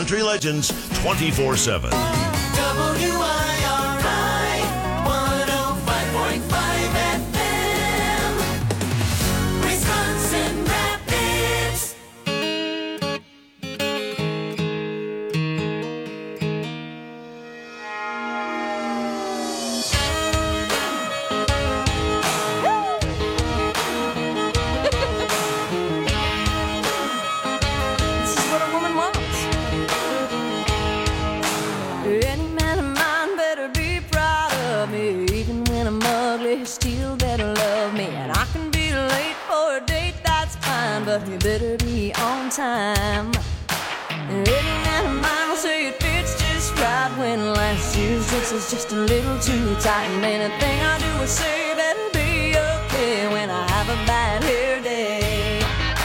country legends 24/7. WIRI 105.5 FM, Wisconsin Rapids. This is what a woman wants. Any man of mine better be proud of me. Even when I'm ugly, he still better love me. And I can be late for a date, that's fine, but he better be on time. Any man of mine will say it fits just right when last year's dress is just a little too tight. And anything I do or say better be okay when I have a bad hair day.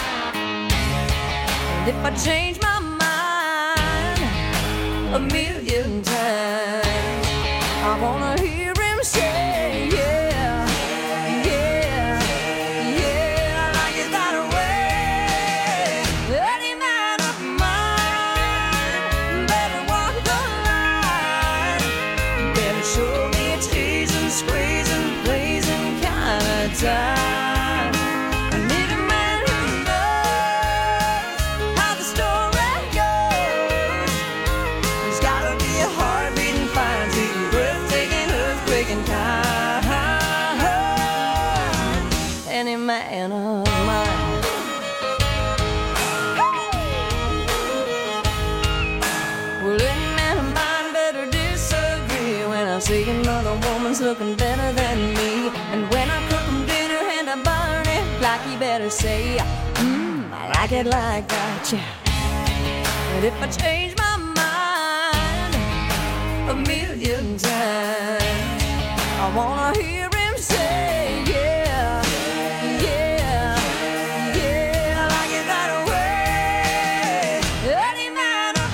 And if I change my mind a million times, I wanna hear him say, yeah, yeah, yeah, like it that way. Any man of mine better walk the line, better show me a teasing, squeezing, blazing kind of time. I need a man who knows how the story goes. There's gotta be a heart beating fine, sweet, breathtaking, earthquaking kind. Any man of mine. Well, any man of mine better disagree when I see another woman's looking better than me. And when I cook him dinner and I burn it, like he better say, I like it like that, yeah. And if I change my mind a million times, I wanna hear him say, yeah, yeah, yeah, like it that way. Any man of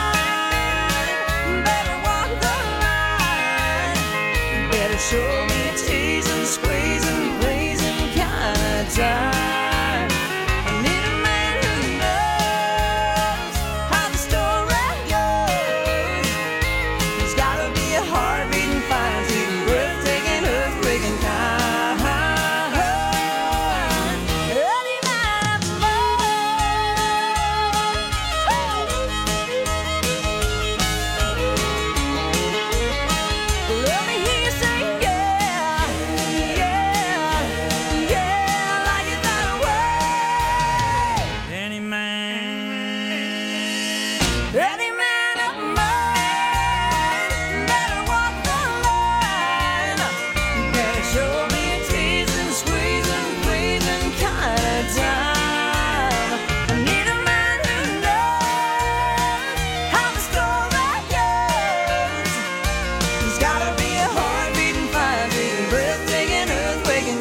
mine better walk the line, better show me a teasing, squeezing, blazing kind of time. I need a man who knows how the story goes. There's gotta be a heart beating fine, sweet, breathtaking, earthquaking kind. Any man of mine. Let me hear you say, yeah, yeah, yeah, like it that way. Any man of mine better walk the line, better show me a teasing, squeezing, pleasing kind of time. I need a man who knows how the story goes. There's gotta be a heart beating fine, beating, breathtaking, earthquaking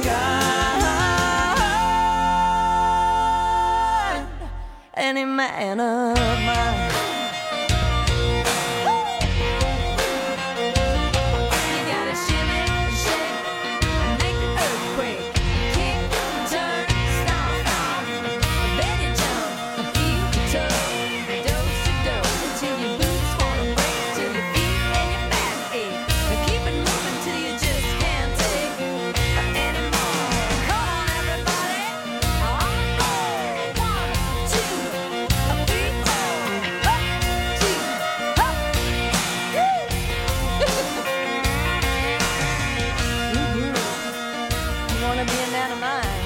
kind. Any man of mine. You gotta shimmy, shake, and make the earthquake. Kick, turn, stomp, then you jump, feel the tug, dose-a-do, till your boots wanna break, till your feet and your back ache. Keep it moving till you just can't take anymore. Come on, everybody, on the floor. 1, 2, 3, 4. Up, 2, up. You wanna be a man of mine?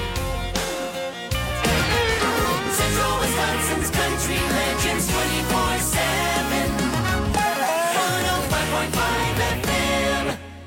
Central Wisconsin's country legends 24/7, 105.5 FM.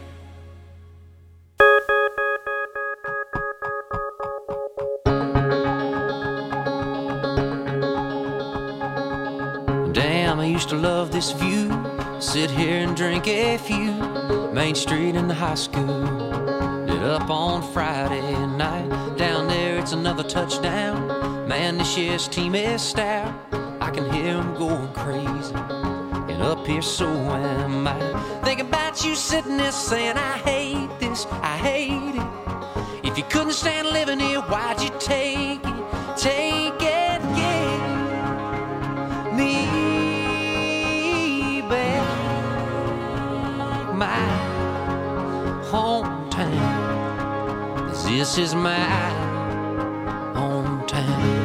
Damn, I used to love this view. Sit here and drink a few. Main Street in the high school. Get up on Friday night. Down there, it's another touchdown. Man, this year's team is stout. I can hear them going crazy. And up here, so am I. Think about you sitting there saying, I hate this, I hate it. If you couldn't stand living here, why'd you take it? Take it, yeah. Me this is my hometown.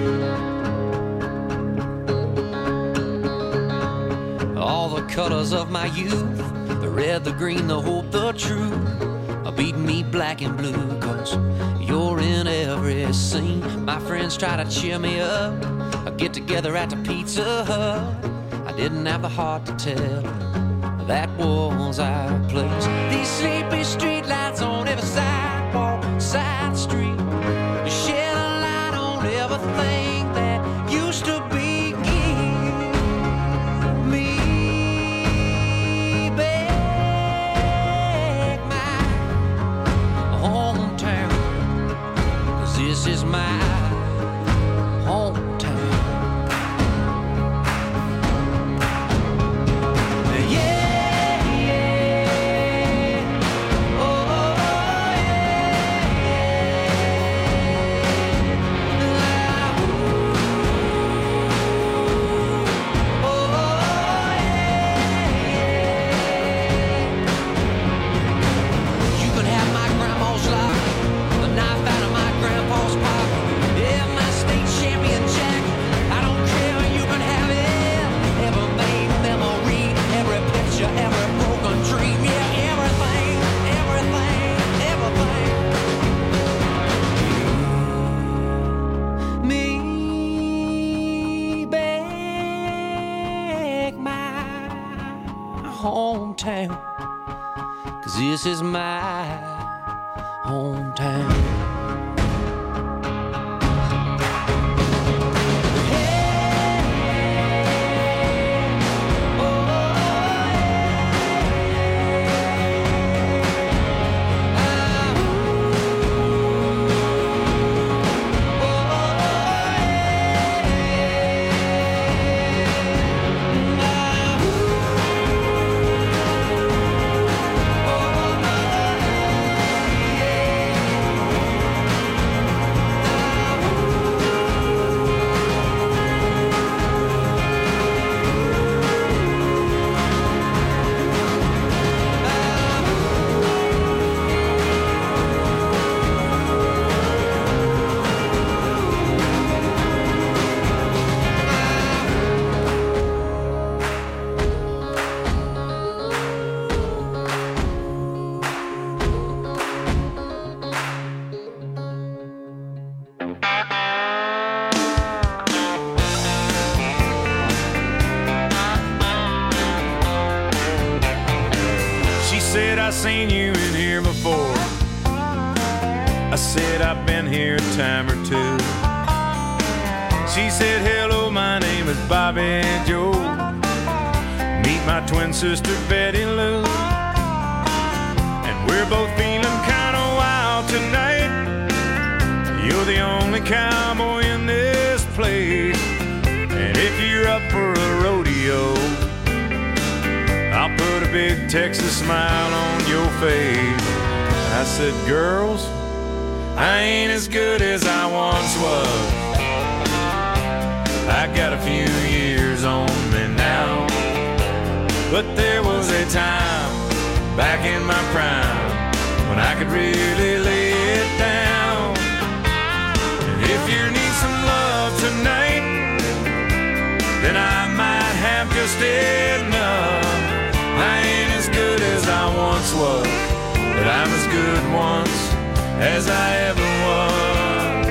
All the colors of my youth, the red, the green, the hope, the truth, are beating me black and blue, 'cause you're in every scene. My friends try to cheer me up, I get together at the Pizza Hut. I didn't have the heart to tell her that was our place. These sleepy street lights on every sidewalk, side street, shed a light on everything that used to be. Give me back my hometown, 'cause this is my hometown. Hometown, 'cause this is my hometown. I seen you in here before. I said I've been here a time or two. She said, hello, my name is Bobby Joe. Meet my twin sister Betty Lou. And we're both feeling kind of wild tonight. You're the only cowboy in this place. And if you're up for a rodeo, I'll put a big Texas smile on your face. I said, girls, I ain't as good as I once was. I got a few years on me now. But there was a time back in my prime when I could really lay it down. And if you need some love tonight, then I might have just enough. I ain't as good as I once was, but I'm as good once as I ever was.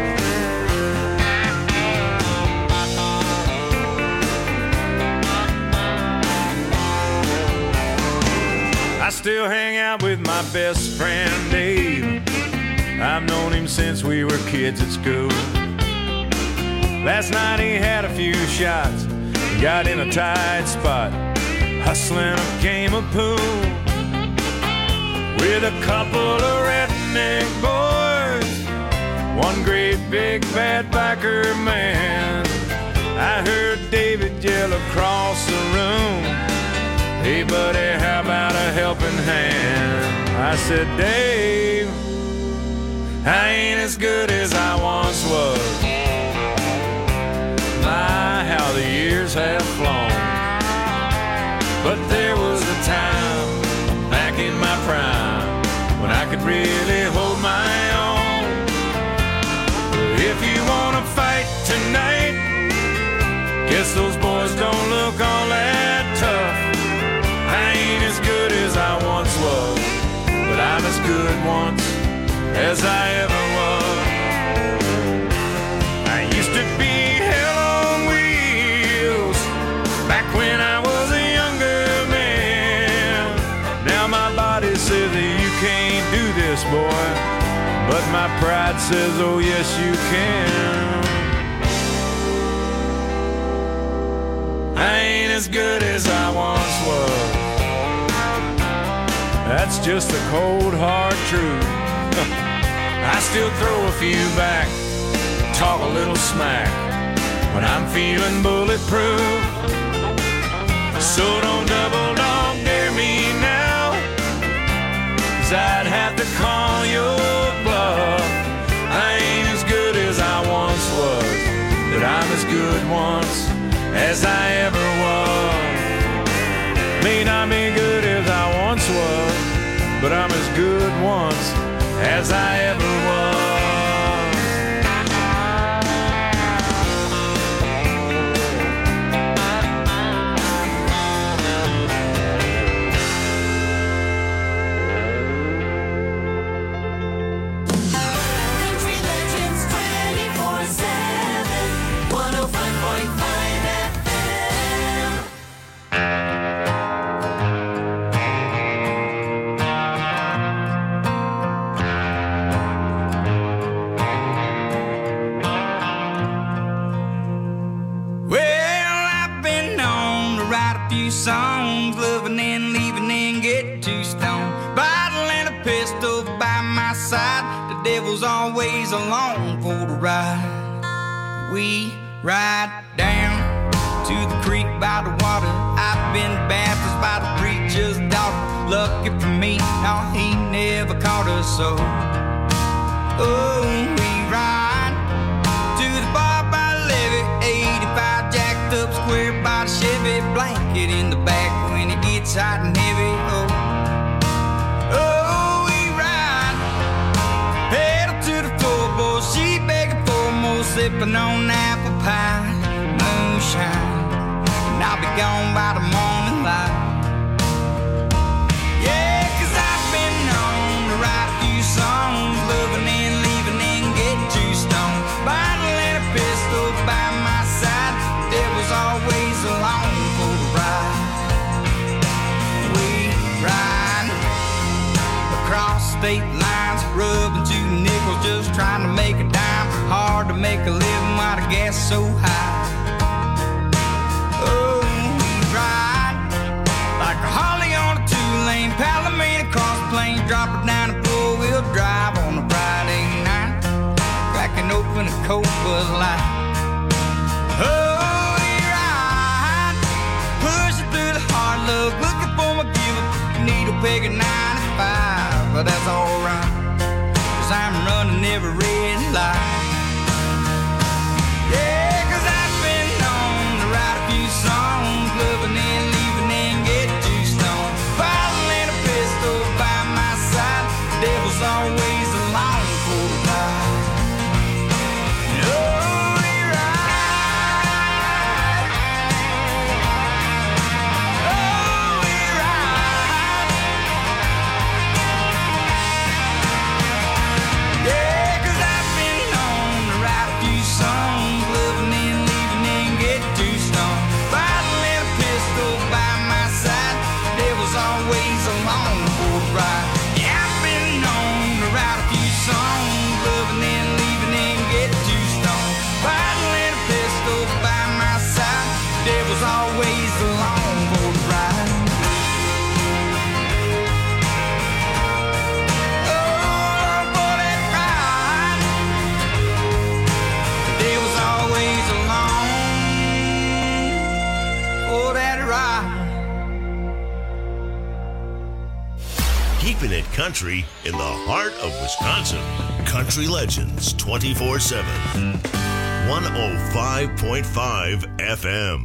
I still hang out with my best friend Dave. I've known him since we were kids at school. Last night he had a few shots, got in a tight spot, hustling a game of pool with a couple of redneck boys, one great big bad biker man. I heard David yell across the room, hey buddy, how about a helping hand? I said, Dave, I ain't as good as I once was. My, how the years have flown. But there was a time back in my prime when I could really hold my own. good once as I ever was. I used to be hell on wheels back when I was a younger man. Now my body says that you can't do this, boy, but my pride says, oh yes you can. I ain't as good as I once was. That's just the cold hard truth. I still throw a few back, talk a little smack when I'm feeling bulletproof. So don't double dog dare me now, 'cause I'd have to call your bluff. I ain't as good as I once was, but I'm as good once as I ever was. May not be good as I once was, but I'm as good once as I ever was. Country Legends 24/7, 105.5 FM. Well, I've been known to write a few songs, loving and leaving and get too stoned. Bottle and a pistol by my side, the devil's always along for the ride. We ride down to the creek by the water. I've been baptized by the preacher's daughter. Lucky for me, no, he never caught us so. Oh, we ride to the bar by the levee, 85 jacked up square by the Chevy, blanket in the back when it gets hot and heavy. Oh, oh, we ride, pedal to the floorboard, she begging for more, sipping on apple pie, moonshine, and I'll be gone by the morning light. Yeah, 'cause I've been known to write a few songs, loving and leaving and get too stoned. Bottle and a pistol by my side, devil's always along for the ride. We ride across state lines, rubbing 2 nickels, just trying to make a dime. Hard to make a living while the gas is so high. Oh, we ride like a Harley on a 2-lane, Palomino cross plains, drop it down a 4-wheel drive on a Friday night, cracking open a cold Bud Light. Oh, we ride, pushing through the hard luck, looking for my giver, needle peg at 95, but that's alright, 'cause I'm running every red light. Yeah, 'cause I've been known to write a few songs, loving and leaving and get too stoned. Bottle and a pistol by my side, devil's always along for the ride. Oh, we ride. Oh, we ride. Yeah, 'cause I've been known to write a few songs, loving and leaving and get too stoned. Bottle and a pistol by my side, devil's always along for the ride. Yeah, I've been known to write a few songs, loving and leaving and get too stoned. Bottle and a pistol by my side, devil's always along for the ride. Oh, for that ride, the devil's always along for that ride. Keeping it country in the heart of Wisconsin. Country Legends 24/7. 105.5 FM.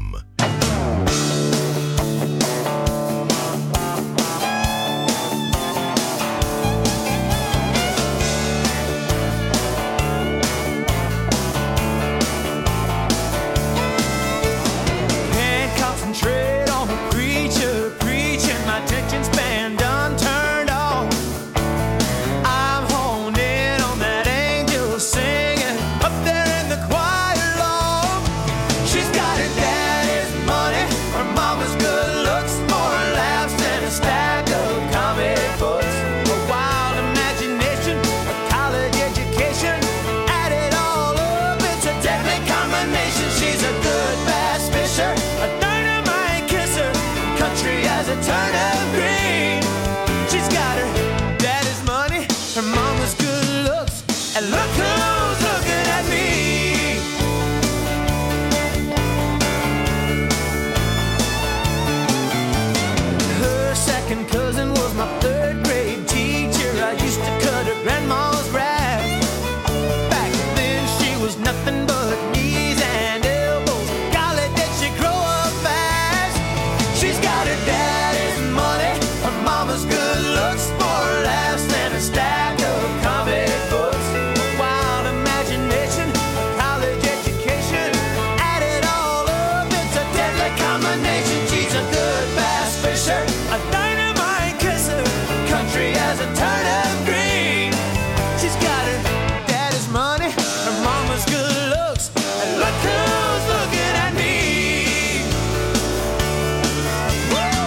Can't concentrate on the preacher preaching. My attention span done turned off. a turnip green. She's got her daddy's money, her mama's good looks, and look who's looking at me. Her second cousin was my third grade teacher. I used to cut her grandma's grass. Back then she was nothing but knees and elbows. Golly, did she grow up fast. She's got her daddy's money, her mama's good looks, more laughs than a stack of comic books. Wild imagination, college education, added all up, it's a deadly combination. She's a good bass fisher, a dynamite kisser, country as a turnip green. She's got her daddy's money, her mama's good looks, and look who's looking at me. Woo!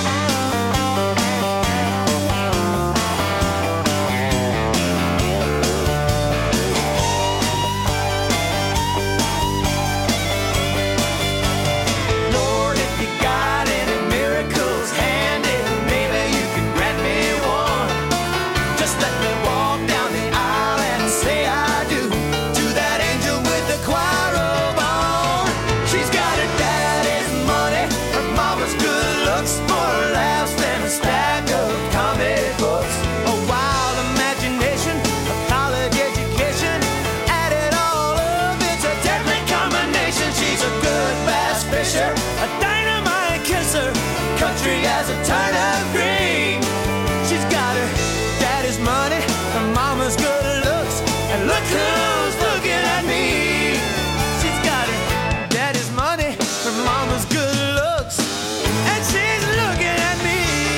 Lord, if you got any miracles handy, maybe you can grant me one. Just let me walk down the aisle and say I do to that angel with the choir robe on. She's got her daddy's money, her mama's good looks, more laughs than a stack of comic books. A wild imagination, a college education, added all up, it's a deadly combination. She's a good bass fisher, a dynamite kisser, country as a turnip green. She's got her daddy's money, her mama's good looks, and look who's looking at me. She's got her daddy's money, her mama's good looks, and she's looking at me.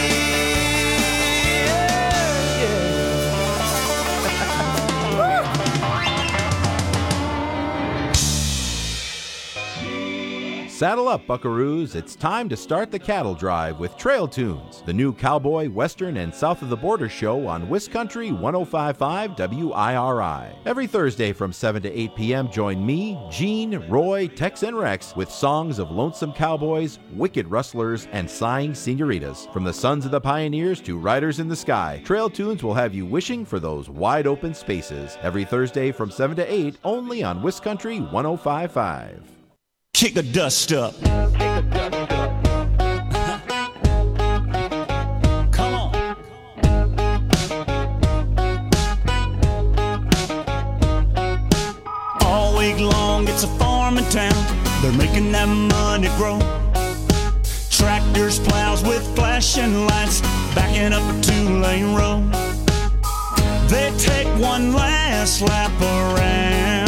Saddle up, buckaroos. It's time to start the cattle drive with Trail Tunes, the new cowboy, western, and south of the border show on Wiscountry 105.5 WIRI. Every Thursday from 7 to 8 p.m., join me, Gene, Roy, Tex, and Rex with songs of lonesome cowboys, wicked rustlers, and sighing senoritas. From the sons of the pioneers to riders in the sky, Trail Tunes will have you wishing for those wide open spaces. Every Thursday from 7 to 8, only on Wiscountry 105.5. Kick the dust up. Come on. All week long, it's a farming town. They're making that money grow. Tractors, plows with flashing lights, backing up a two-lane road. They take one last lap around.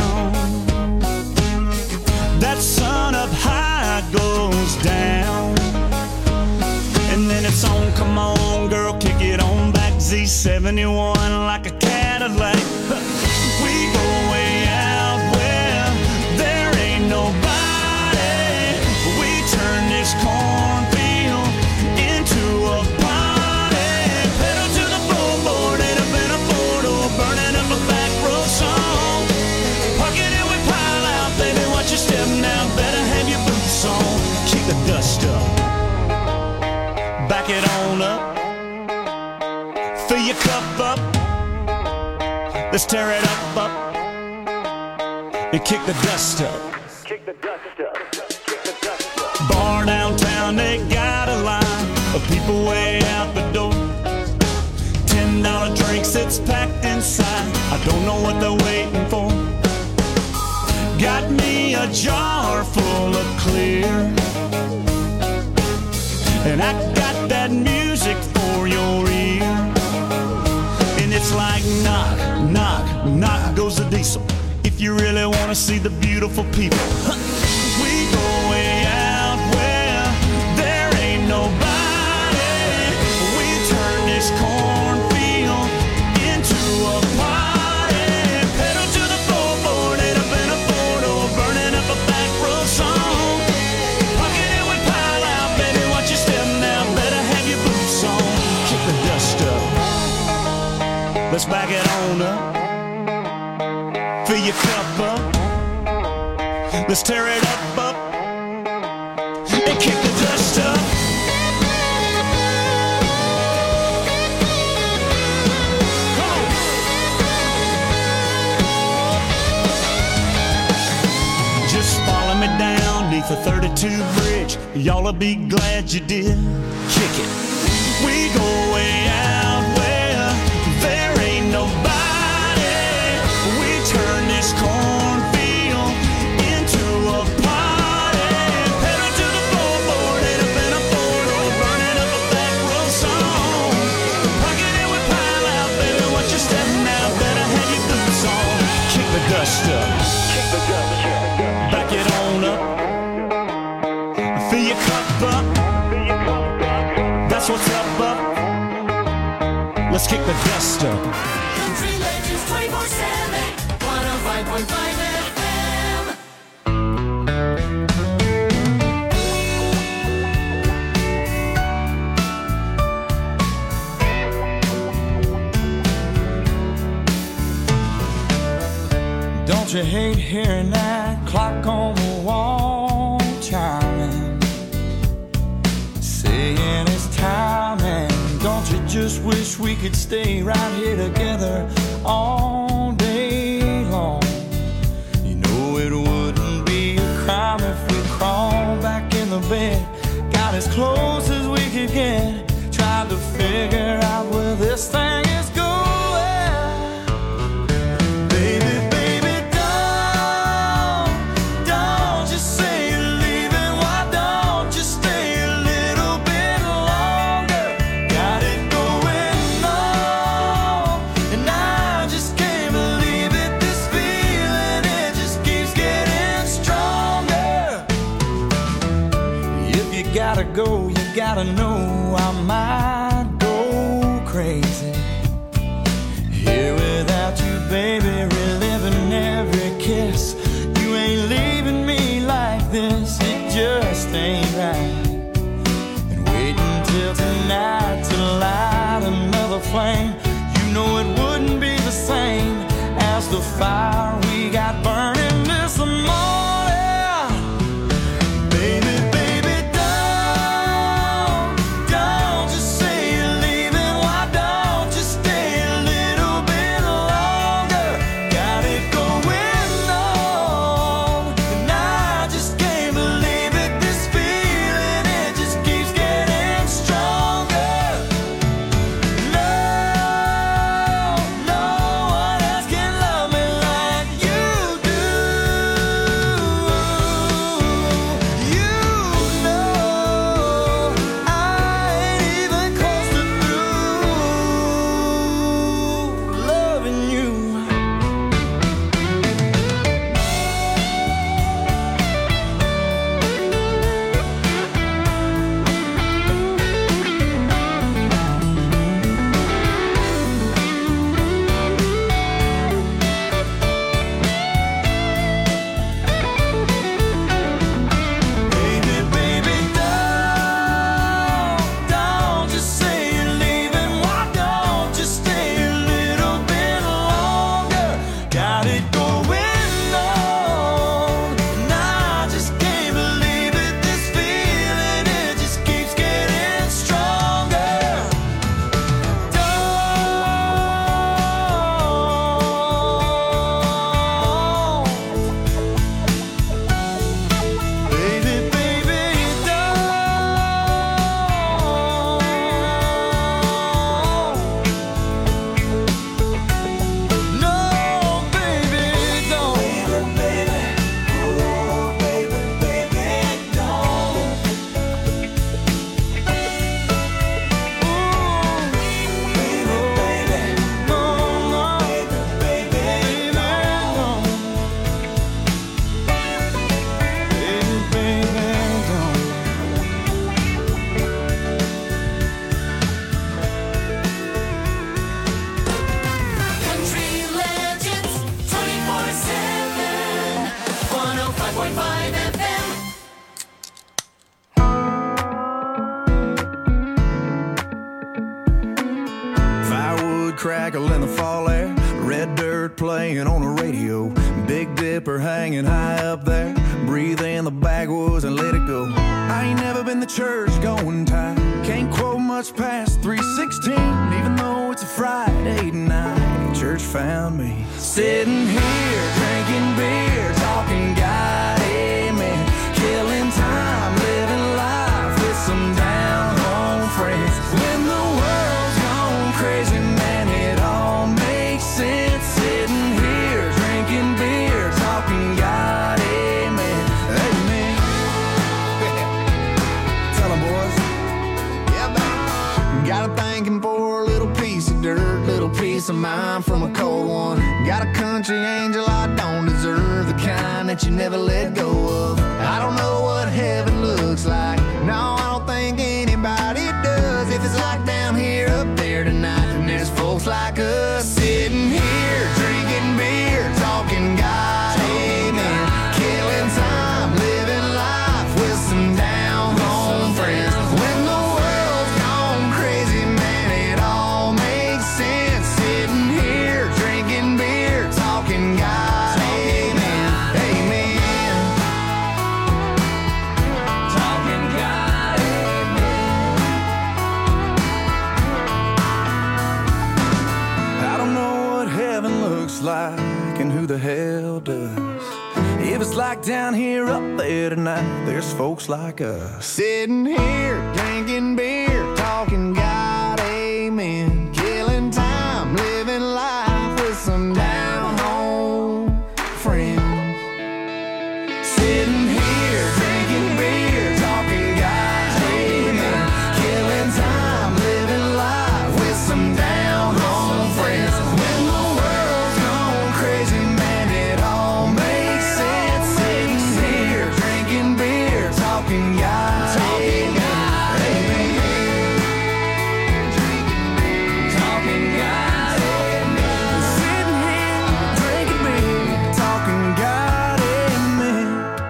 That sun up high goes down, and then it's on, come on girl, kick it on back, Z71 like a Cadillac. We go way out where there ain't nobody. We turn this cornfield into a party. Pedal to the floorboard, ain't up in a four-door, burning up a back road song. Park it and we pile out, baby, watch your step now, better have your boots on. Kick the dust up, back it on up, fill your cup up, let's tear it up, and kick the dust up. Bar downtown, they got a line of people way out the door. $10 drinks, it's packed inside, I don't know what they're waiting for. Got me a jar full of clear, and I got that music for your ear. And it's like knock, knock, knock goes the diesel. If you really want to see the beautiful people, we go way out where there ain't nobody. We turn this cornfield into a party. Pedal to the floorboard, ain't up in a four-door, burning up a back road song. Pocket it with pile out, baby, watch your step now, better have your boots on. Kick the dust up, let's back it on up, fill your cup up, let's tear it up, and kick the dust up. Y'all'll be glad you did. Kick it. We go way out where there ain't nobody. We turn this cornfield into a party. Pedal to the floorboard, hit up in a four-door, burning up a back road song. Pocket it with pile out, baby, what you stepping out? Better have your boots on. Kick the dust up. Back it on up. Fill your cup up. That's what's up, up. Let's kick the dust up. Country Legends 24/7, 105.5 FM. Don't you hate hearing that clock on the wall chiming, saying it's time? And don't you just wish we could stay right here together all day long? You know it wouldn't be a crime if we crawled back in the bed, got as close as we could get, tried to figure out where this thing is going. Go, you gotta know I might go crazy here without you, baby, reliving every kiss. You ain't leaving me like this, it just ain't right. And waiting till tonight to light another flame, you know it wouldn't be the same as the fire we got burning this morning. Crackle in the fall air, red dirt playing on the radio, Big Dipper hanging high up there, breathe in the backwoods and let it go. I ain't never been to church going tight, can't quote much past 3:16, even though it's a Friday night. Church found me sitting here drinking beer, talking God, amen, killing time, living life. peace of mind from a cold one. Got a country angel I don't deserve, the kind that you never let go of. I don't know what heaven looks like. No, I don't think anybody does. If it's like down here, up there tonight, then there's folks like us sitting here, drinking beer, talking God, amen. Killing time, living life with some down home friends. When the world's gone crazy, man, it all makes sense. Sitting here, drinking beer, talking God, amen, amen. Talking God, amen. I don't know what heaven looks like and who the hell does. If it's like down here, up there tonight, there's folks like us sitting here, drinking beer, talking God, amen. Killing time, living life with some down home friends. Sitting here, drinking beer, talking God, amen. Killing time, living life with some down home friends. When the world's gone crazy, man, it all makes sense. Sitting here, drinking beer, talking God, amen. Talking God, amen. Sitting here, drinking beer, talking God, amen.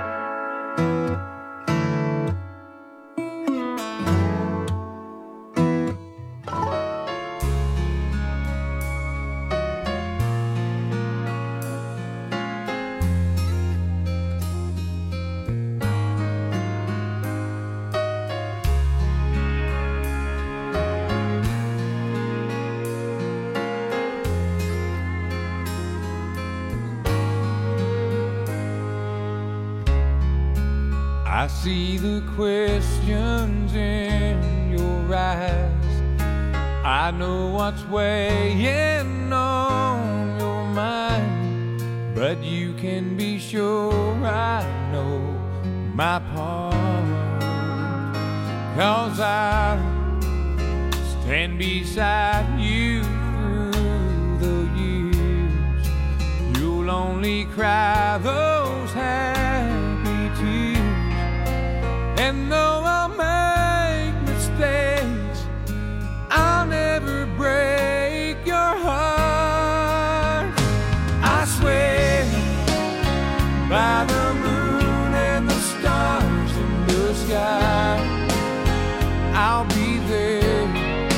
I see the questions in your eyes. I know what's weighing on your mind, but you can be sure I know my part. 'Cause I stand beside you through the years. You'll only cry those happy tears. And though I'll make mistakes, I'll never break your heart. I swear by the moon and the stars in the sky, I'll be there.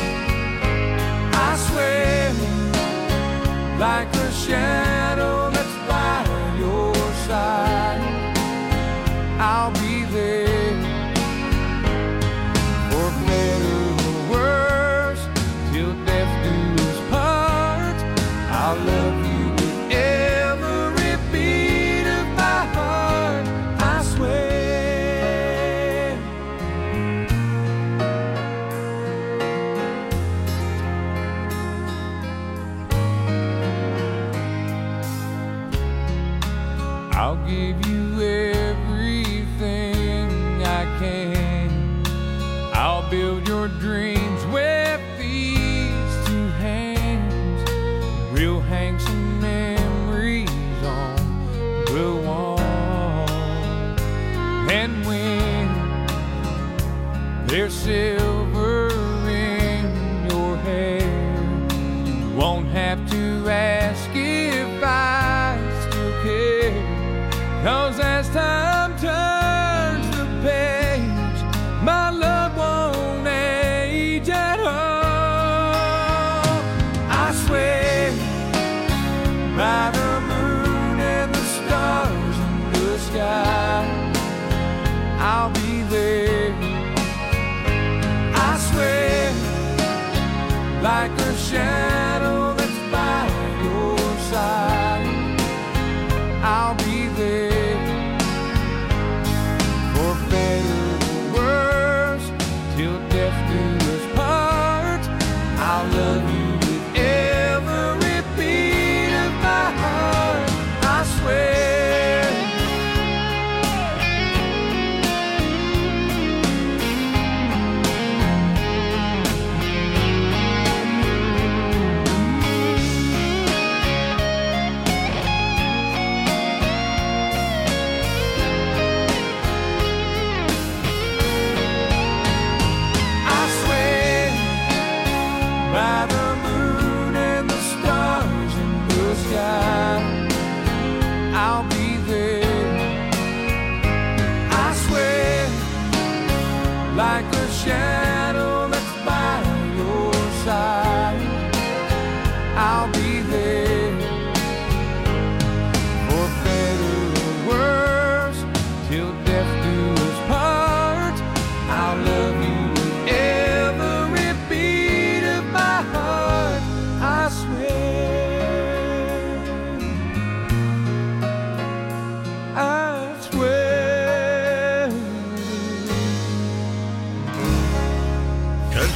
I swear like a shadow that's by your side, I'll be there. For better or worse, till death do us part, I'll love you with every beat of my heart, I swear. I'll give you everything I can. I'll build your dreams with these two hands. We'll hang some memories on the wall. And when there's silver in your hair, you won't have to ask if I still care. 'Cause as time turns the page, my love won't age at all. I swear by the moon and the stars in the sky, I'll be there. I swear like a shadow that's by your side, I'll be there. For better or worse, till death do us part, I'll love you with every beat of my heart, I swear.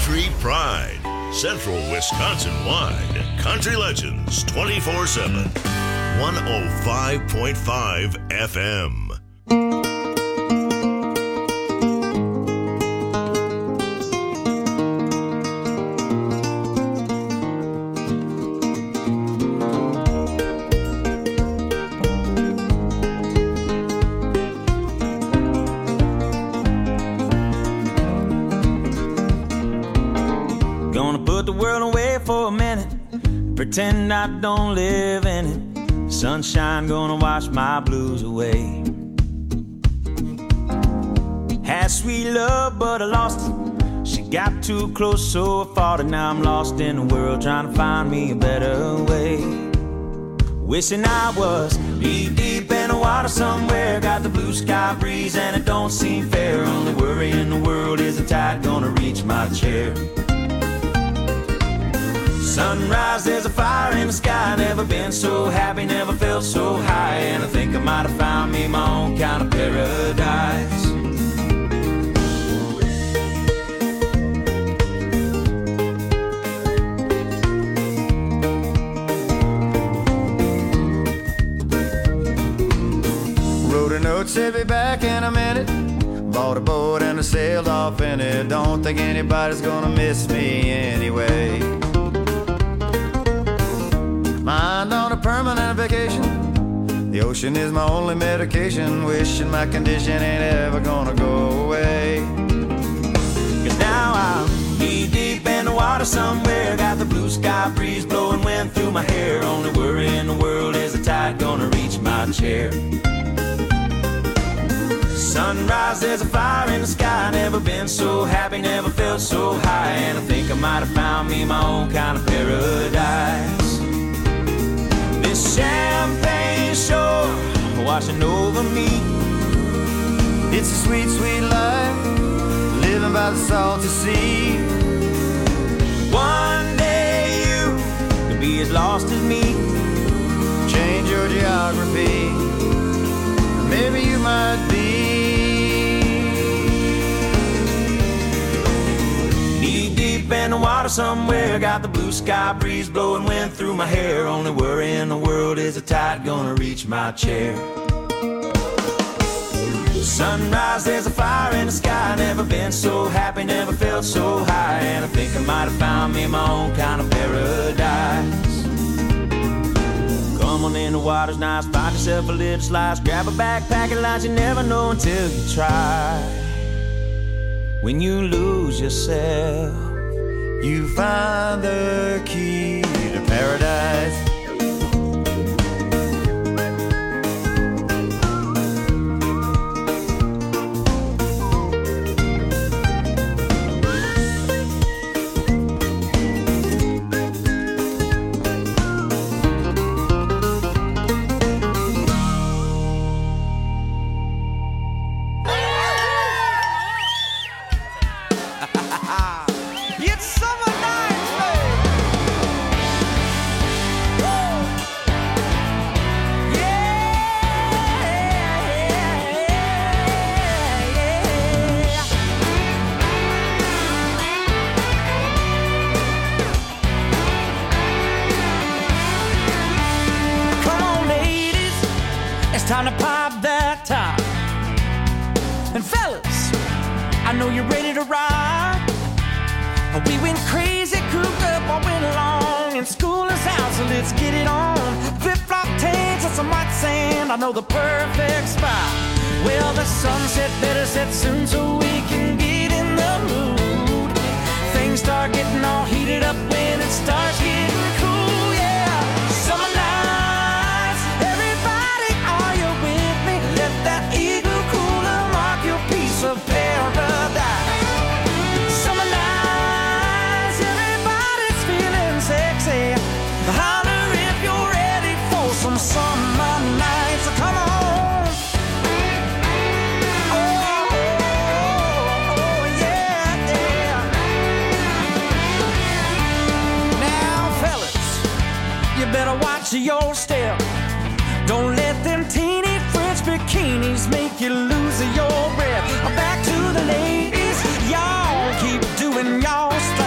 Country Pride. Central Wisconsin-wide. Country Legends 24/7. 105.5 FM. Pretend I don't live in it. Sunshine gonna wash my blues away. Had sweet love, but I lost it. She got too close, so I fought it. Now I'm lost in the world, trying to find me a better way. Wishing I was deep in the water somewhere. Got the blue sky breeze and it don't seem fair. Only worry in the world is the tide gonna reach my chair. Sunrise, there's a fire in the sky. Never been so happy, never felt so high. And I think I might have found me my own kind of paradise. Wrote a note, said be back in a minute. Bought a boat and I sailed off in it. Don't think anybody's gonna miss me anyway. Mind on a permanent vacation. The ocean is my only medication. Wishing my condition ain't ever gonna go away. Cause now I'm deep in the water somewhere. Got the blue sky breeze blowing wind through my hair. Only worry in the world is the tide gonna reach my chair. Sunrise, there's a fire in the sky. Never been so happy, never felt so high. And I think I might have found me my own kind of paradise. This champagne shore washing over me. It's a sweet, sweet life, living by the salty sea. One day you could be as lost as me. Change your geography, maybe you might be. Deep in the water somewhere. Got the blue sky breeze blowing wind through my hair. Only worry in the world is the tide gonna reach my chair. Sunrise, there's a fire in the sky. Never been so happy, never felt so high. And I think I might have found me my own kind of paradise. Come on in, the water's nice. Find yourself a little slice. Grab a backpack and lunch. You never know until you try. When you lose yourself, you find the key to paradise. Time to pop that top. And fellas, I know you're ready to ride. We went crazy, cooped up all winter long, and school is out, so let's get it on. Flip-flop tanks and some white sand, I know the perfect spot. Well, the sunset better set soon so we can get in the mood. Things start getting all heated up when it starts getting cool, yeah. Summer nights, everybody, are you with me? Let that eagle cooler mark your piece of paradise. Summer nights, everybody's feeling sexy. Holler if you're ready for some summer nights. So come on. Better watch your step. Don't let them teeny French bikinis make you lose your breath. Back to the ladies, y'all keep doing y'all stuff.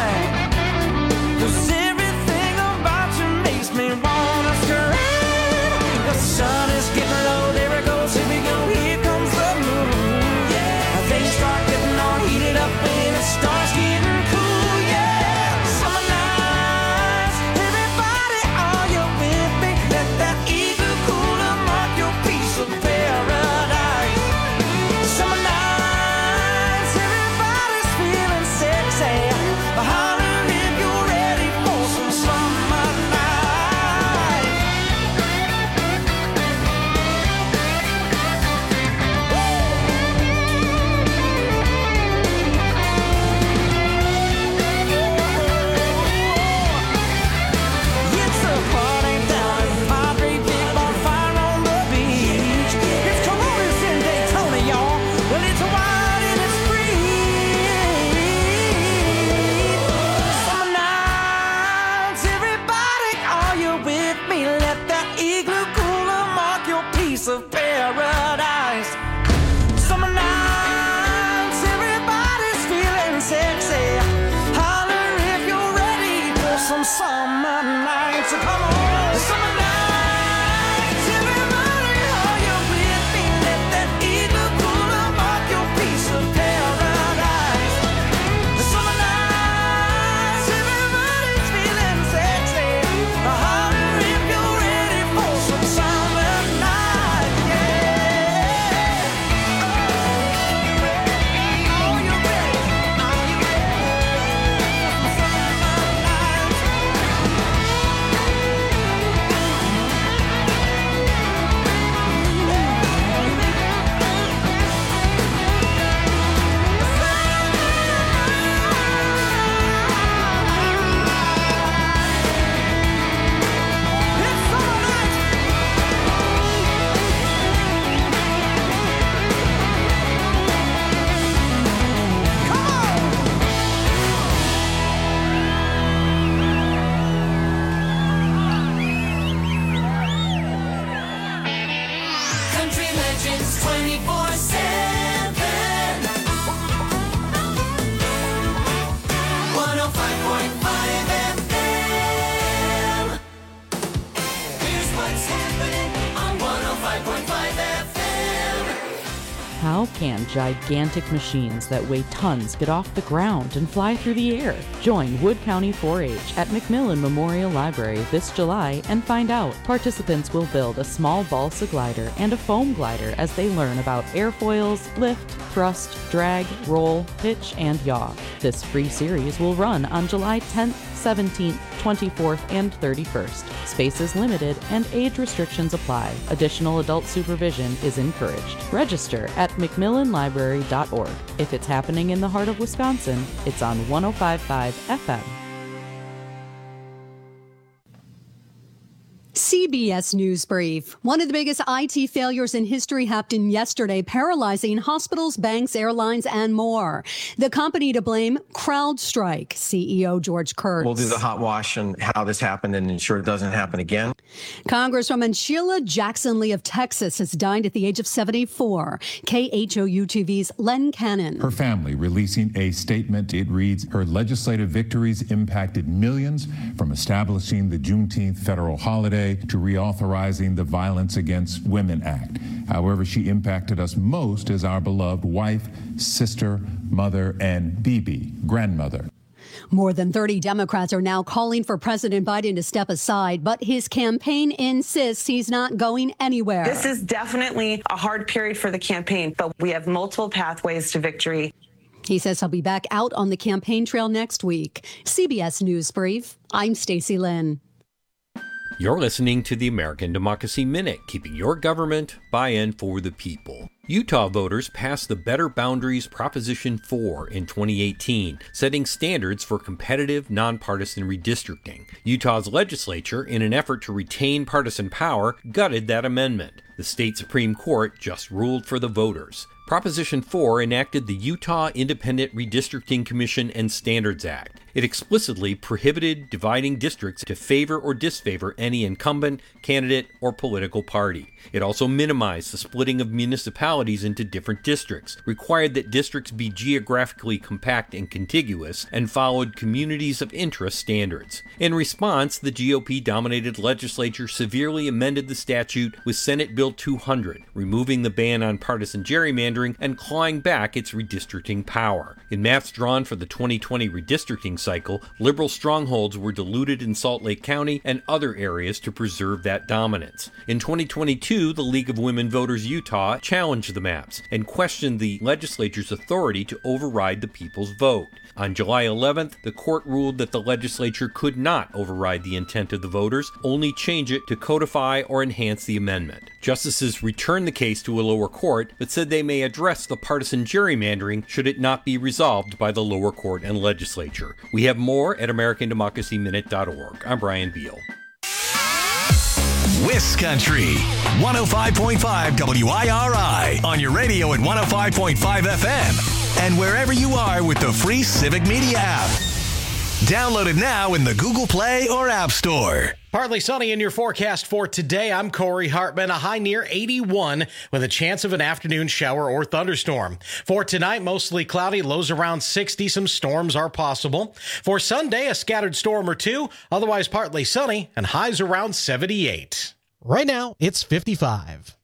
How can gigantic machines that weigh tons get off the ground and fly through the air? Join Wood County 4-H at McMillan Memorial Library this July and find out. Participants will build a small balsa glider and a foam glider as they learn about airfoils, lift, thrust, drag, roll, pitch, and yaw. This free series will run on July 10th, 17th, 24th, and 31st. Space is limited and age restrictions apply. Additional adult supervision is encouraged. Register at McMillanLibrary.org. If it's happening in the heart of Wisconsin, it's on 105.5 FM. CBS News Brief. One of the biggest IT failures in history happened yesterday, paralyzing hospitals, banks, airlines, and more. The company to blame, CrowdStrike. CEO George Kurtz. We'll do the hot wash on how this happened and ensure it doesn't happen again. Congresswoman Sheila Jackson Lee of Texas has died at the age of 74. KHOU TV's Len Cannon. Her family releasing a statement. It reads, her legislative victories impacted millions, from establishing the Juneteenth federal holiday to reauthorizing the Violence Against Women Act. However, she impacted us most as our beloved wife, sister, mother, and BB, grandmother. More than 30 Democrats are now calling for President Biden to step aside, but his campaign insists he's not going anywhere. This is definitely a hard period for the campaign, but we have multiple pathways to victory. He says he'll be back out on the campaign trail next week. CBS News Brief, I'm Stacey Lynn. You're listening to the American Democracy Minute, keeping your government by-in for the people. Utah voters passed the Better Boundaries Proposition 4 in 2018, setting standards for competitive, nonpartisan redistricting. Utah's legislature, in an effort to retain partisan power, gutted that amendment. The state Supreme Court just ruled for the voters. Proposition 4 enacted the Utah Independent Redistricting Commission and Standards Act. It explicitly prohibited dividing districts to favor or disfavor any incumbent, candidate, or political party. It also minimized the splitting of municipalities into different districts, required that districts be geographically compact and contiguous, and followed communities of interest standards. In response, the GOP-dominated legislature severely amended the statute with Senate Bill 200, removing the ban on partisan gerrymandering and clawing back its redistricting power. In maps drawn for the 2020 redistricting cycle, liberal strongholds were diluted in Salt Lake County and other areas to preserve that dominance. In 2022, the League of Women Voters Utah challenged the maps and questioned the legislature's authority to override the people's vote. On July 11th, the court ruled that the legislature could not override the intent of the voters, only change it to codify or enhance the amendment. Justices returned the case to a lower court, but said they may address the partisan gerrymandering should it not be resolved by the lower court and legislature. We have more at AmericanDemocracyMinute.org. I'm Brian Beal. Wiscountry 105.5 WIRI on your radio at 105.5 FM and wherever you are with the free Civic Media app. Download it now in the Google Play or App Store. Partly sunny in your forecast for today. I'm Corey Hartman. A high near 81 with a chance of an afternoon shower or thunderstorm. For tonight, mostly cloudy, lows around 60. Some storms are possible. For Sunday, a scattered storm or two, otherwise partly sunny and highs around 78. Right now, it's 55.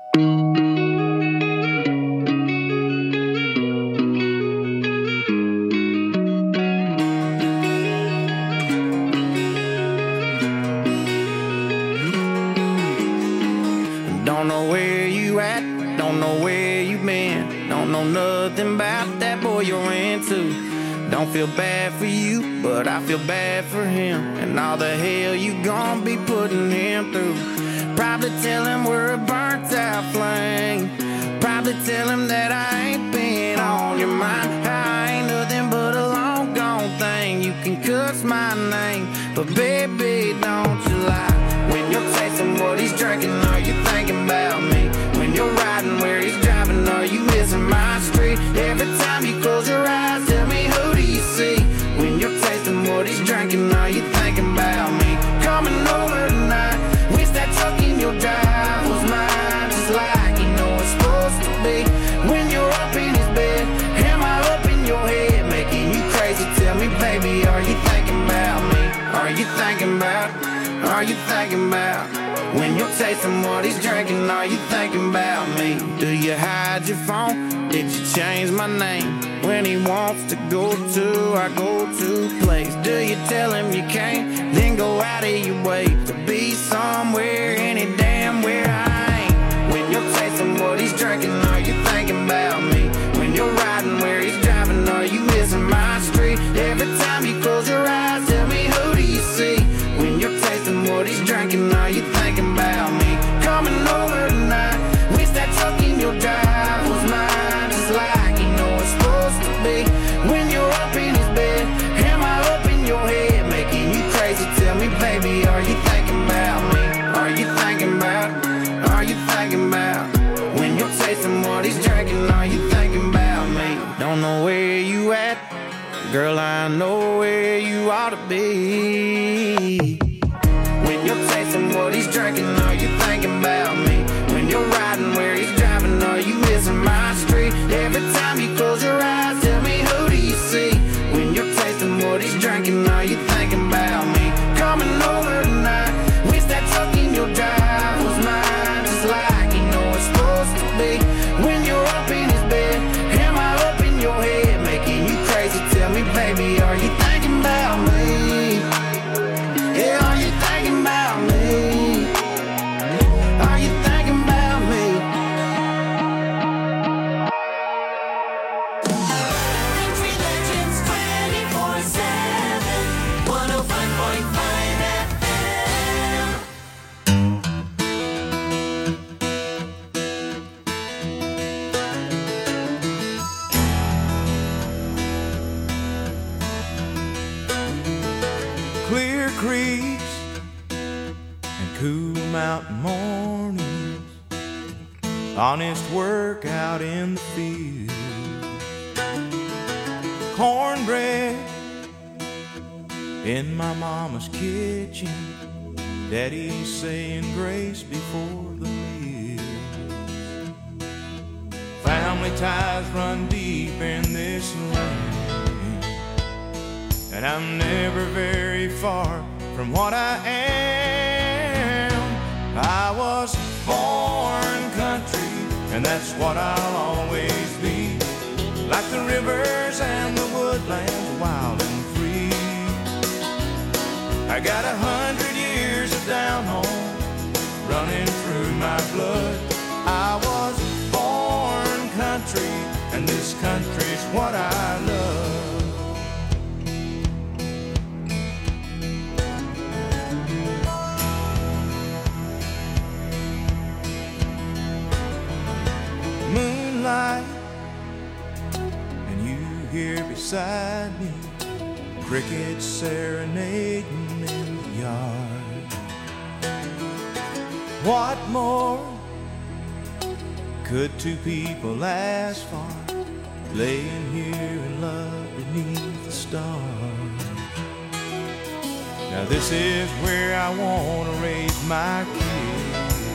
Don't know where you at, don't know where you been, don't know nothing about that boy you're into. Don't feel bad for you, but I feel bad for him, and all the hell you gon' be putting him through. Probably tell him we're a burnt out flame, probably tell him that I ain't been on your mind. I ain't nothing but a long gone thing, you can cuss my name, but baby don't you lie. When you're tasting what he's drinking, are you thinking about me? When you're riding where he's driving, are you missing my street? Every time you close your eyes, tell me who do you see? When you're tasting what he's drinking, are you thinking about me? Coming over tonight, wish that truck in your drive was mine, just like you know it's supposed to be. When you're up in his bed, am I up in your head, making you crazy? Tell me, baby, are you thinking about me? Are you thinking about Are you thinking about when you're tasting what he's drinking? Are you thinking about me? Do you hide your phone? Did you change my name? When he wants to go to our go-to place, do you tell him you can't? Then go out of your way to be somewhere, any damn where I ain't. When you're tasting what he's drinking, are you thinking about me? When you're riding where he's driving, are you missing my street? Every time you close your eyes, tell me, who do you see? When you're tasting what he's drinking, are you thinking about me? Coming over tonight, wish that truck in your drive was mine, just like you know it's supposed to be. When you're up in his bed, am I up in your head, making you crazy? Tell me, baby, are you thinking about me? Are you thinking about? Are you thinking about? When you're tasting what he's drinking, are you thinking about me? Don't know where you at, girl, I know where you ought to be. When you're tasting what he's drinking, are you thinking about me? When you're riding where he's driving, are you missing my street? Every time you close your eyes, tell me, who do you see? When you're tasting what he's drinking, are you thinking about me? Coming over tonight, wish that truck in your drive was mine, just like you know it's supposed to be. When you're up in his bed, am I up in your head, making you crazy? Tell me, baby, are you thinking about me? Yeah, are you thinking about me? Are you thinking about me? Country Legends 24/7, 105.5 FM. Clear creeks and cool mountain mornings, honest work out in the field, cornbread in my mama's kitchen, daddy saying grace before the meal. Family ties run deep in this land, and I'm never very far from what I am. I was born country, and that's what I'll always be. Like the rivers and the woodlands, wild and free. I got 100 years of down home running through my blood. I was born country, and this country's what I love. Moonlight, and you here beside me, crickets serenading in the yard. What more could two people ask for, laying here in love beneath the stars? Now this is where I want to raise my kids,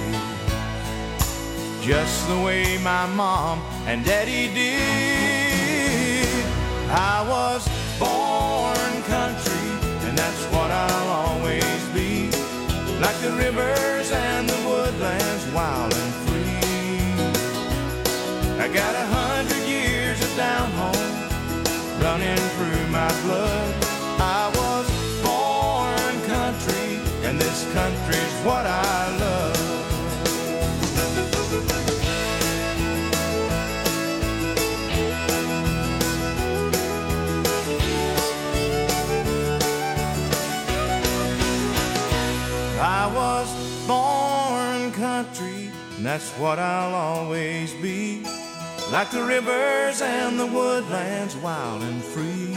just the way my mom and daddy did. I was born country, and that's what I'll always be. Like the rivers and the woodlands, wild and free. I got 100 years of down home running through my blood. I was born country, and this country's what I love. I was born country, and that's what I'll always be. Like the rivers and the woodlands, wild and free.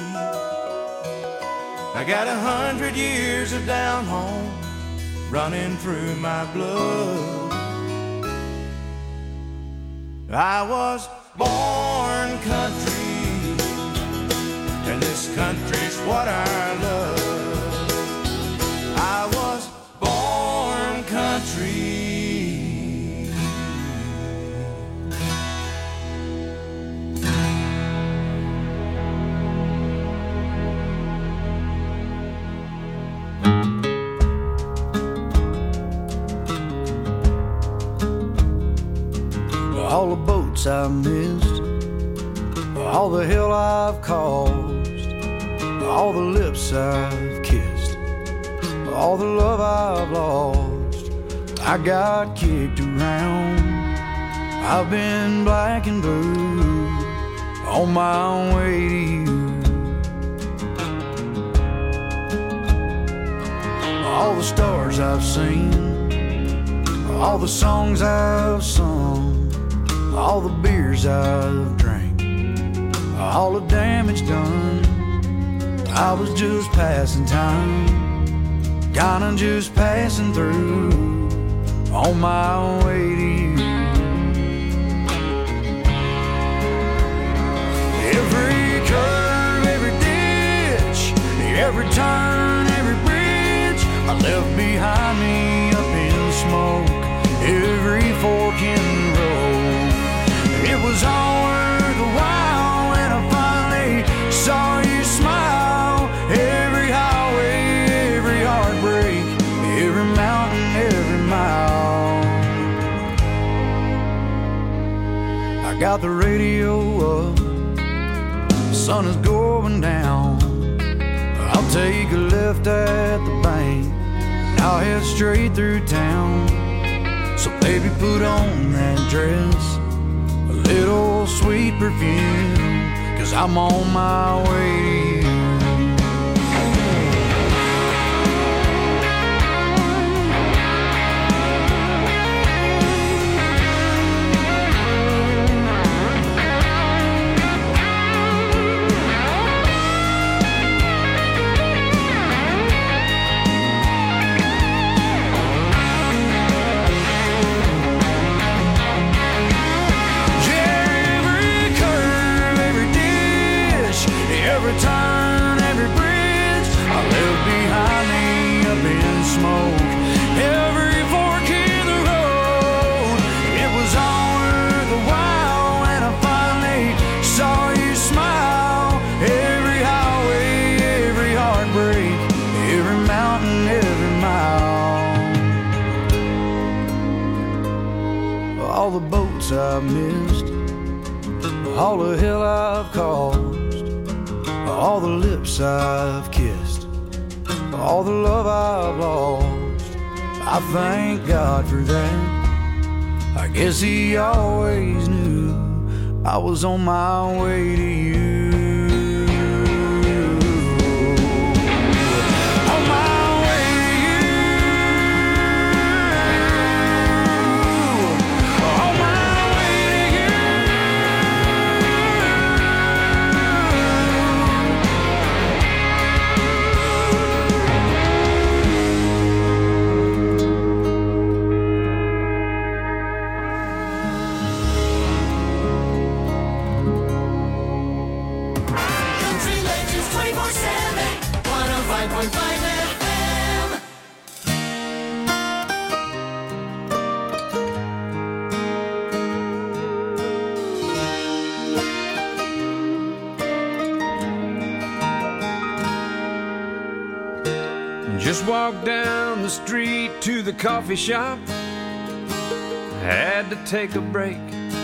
I got 100 years of down home running through my blood. I was born country, and this country's what I love. I was born country. boats I've missed, all the hell I've caused, all the lips I've kissed, all the love I've lost. I got kicked around, I've been black and blue, on my way to you. All the stars I've seen, all the songs I've sung, all the beers I've drank, all the damage done. I was just passing time, kinda just passing through, on my way to you. Every curve, every ditch, every turn, every bridge I left behind me up in smoke, every fork in the road. It was all worth a while when I finally saw you smile. Every highway, every heartbreak, every mountain, every mile. I got the radio up, the sun is going down. I'll take a left at the bank, and I'll head straight through town. So baby, put on that dress, a little sweet perfume, 'cause I'm on my way to you. Every turn, every bridge I left behind me up in smoke, every fork in the road. It was all worth a while when I finally saw you smile. Every highway, every heartbreak, every mountain, every mile. All the boats I've missed, all the hell I've caused, all the lips I've kissed, all the love I've lost. I thank God for that. I guess He always knew I was on my way to you. On my way to you. On my way to you. Country Legends 24/7, 105.5 FM. Just walked down the street to the coffee shop, had to take a break.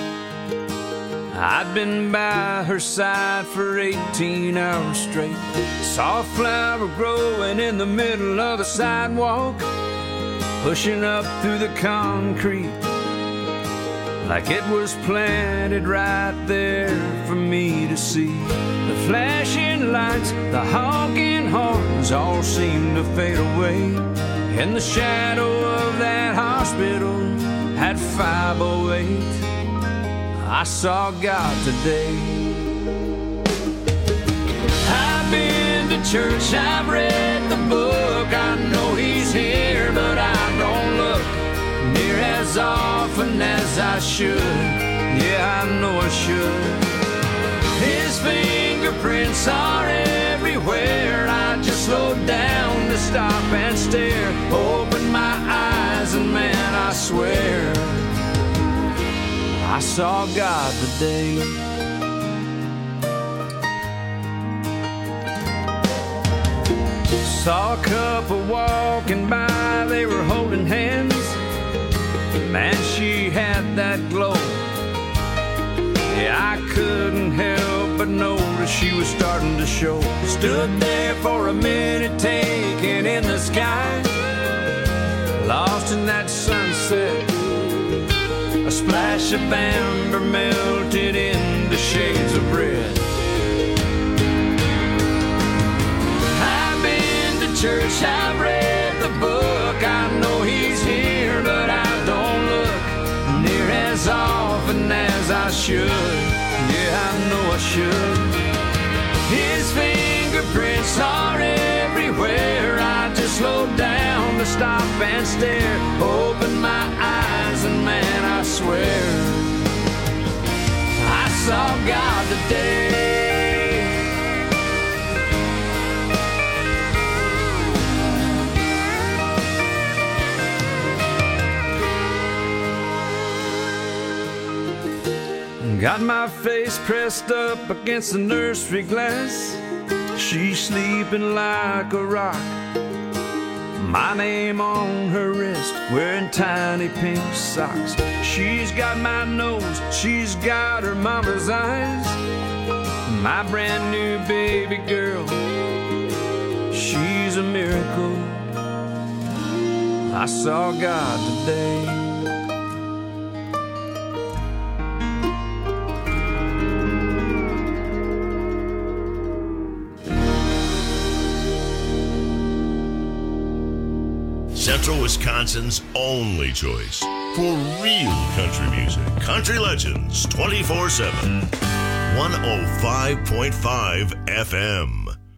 I'd been by her side for 18 hours straight. Saw a flower growing in the middle of the sidewalk, pushing up through the concrete like it was planted right there for me to see. The flashing lights, the honking horns all seemed to fade away. In the shadow of that hospital at 508, I saw God today. I've been to church, I've read the book, I know He's here, but I don't look near as often as I should. Yeah, I know I should. His fingerprints are everywhere. I just slowed down to stop and stare. Opened my eyes and man, I swear I saw God today. Saw a couple walking by, they were holding hands. Man, she had that glow. Yeah, I couldn't help but notice she was starting to show. Stood there for a minute, taking in the sky, lost in that sunset. A splash of amber melted into shades of red. I've been to church, I've read the book. I know he's here, but I don't look near as often as I should. Yeah, I know I should. His fingerprints are everywhere. I just slowed down to stop and stare. Open my eyes and man, I swear I saw God today. Got my face pressed up against the nursery glass. She's sleeping like a rock. My name on her wrist, wearing tiny pink socks. She's got my nose, she's got her mama's eyes. My brand new baby girl, she's a miracle. I saw God today. Central Wisconsin's only choice for real country music. Country Legends 24/7. 105.5 FM.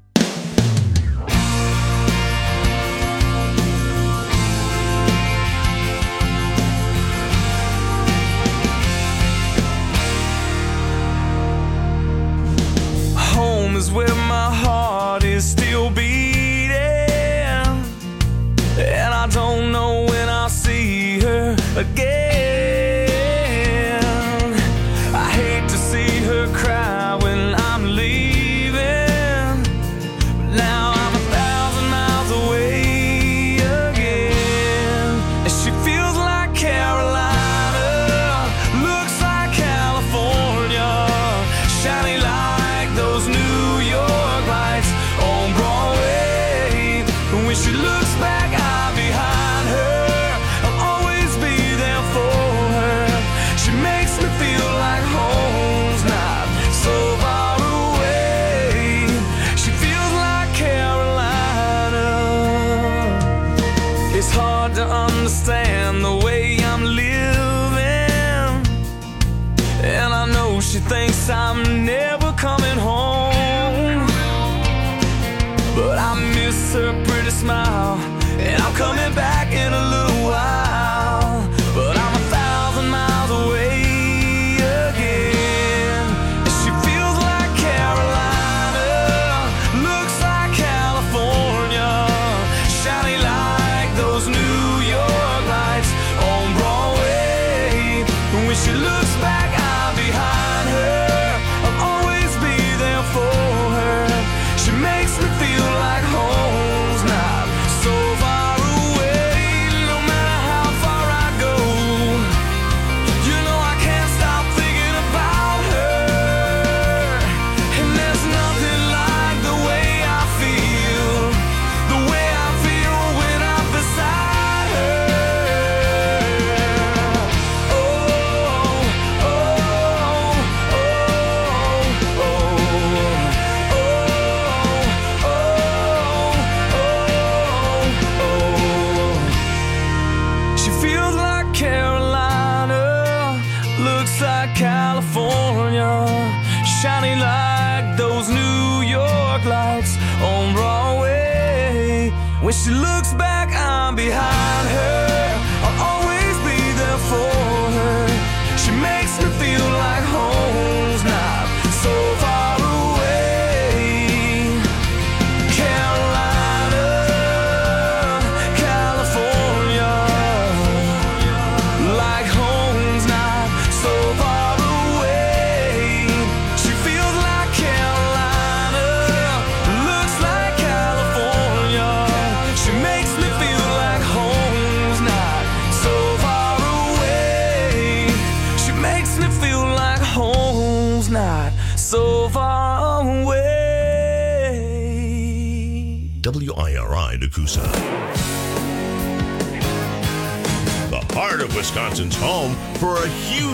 Home is where my heart is still beating, and I don't know when I'll see her again. I hate to see her cry when I'm leaving, but now I'm 1,000 miles away again. And she feels like Carolina, looks like California, shiny like those New York lights on Broadway. And when she looks back, I'm behind her. I'll always be there for her. She makes me feel like home's not so far away. She feels like Carolina. It's hard to understand the way I'm living, and I know she thinks I'm never coming home, but I miss her pretty smile, and I'm coming back in a little while. But I'm 1,000 miles away again. And she feels like Carolina, looks like California, shiny like those New York lights on Broadway. And when she looks back, I'm behind her. I'll always be there for her. She makes me feel like home's not so far away. No matter how far I go, you know I can't stop thinking about her. And there's nothing like the way I feel when I'm beside her. Oh, oh, oh, oh, oh, She feels like Carolina, looks like California, shiny like those New York lights on Broadway. When she looks back, I'm behind her. I'll always be there for her. She makes me feel like home's not so far away. Carolina, California, like home's not so far away. She feels like Carolina, looks like California. She makes me feel like home. WIRI Nakusa. The heart of Wisconsin's home for a huge